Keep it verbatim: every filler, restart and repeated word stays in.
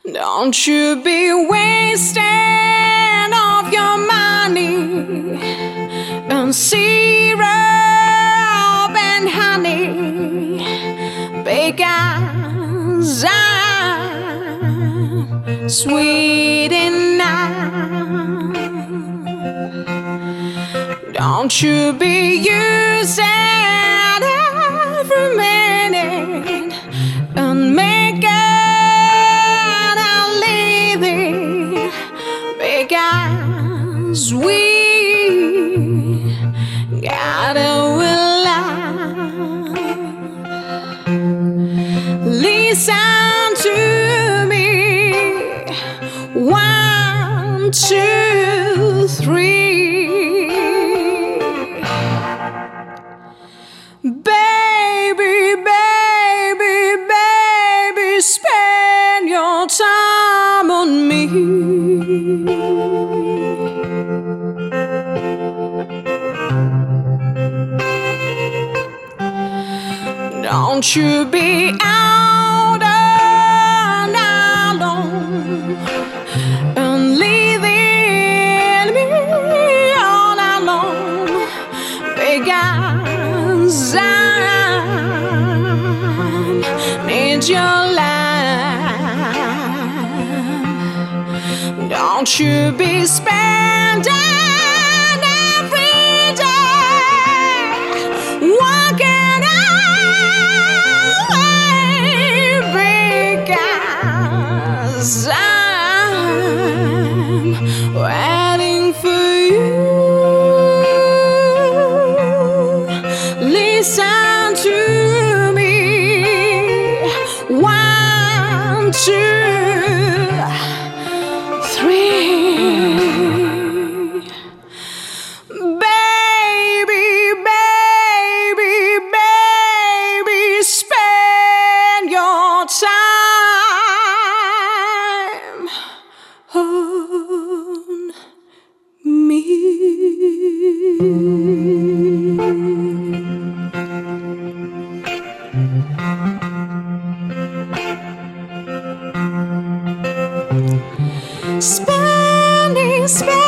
Don't you be wasting of your money on syrup and honey, because I'm sweet enough. Don't you be using every minute and making a living, because we gotta love. Listen to me, one, two, three. Baby, baby, baby, spend your time on me. Don't you be out and alone and leaving me all alone, because I need your love. Don't you be spending every day walking away, because I'm waiting for you. Listen to me, one, two, three. Baby, baby, baby, spend your time on me. Spending, spending